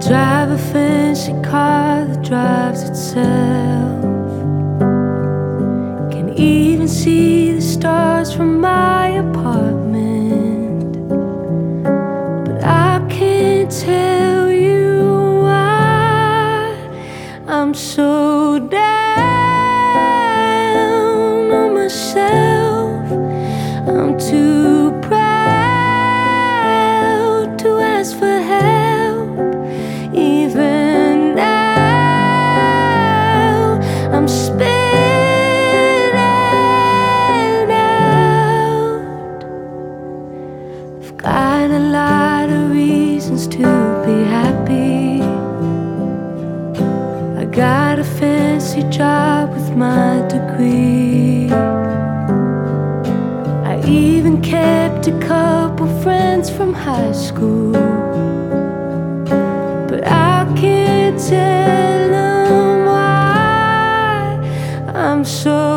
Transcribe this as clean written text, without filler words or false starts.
drive a fancy car that drives itself. Can even see the stars from my apartment. But I can't tell you why I'm so down on myself. I'm too proud to ask for help. Even now, I'm spinning out. I've got a lot of reasons to be happy. I got a fancy job with my degree. I even kept a couple friends from high school. But I can't tell them why I'm so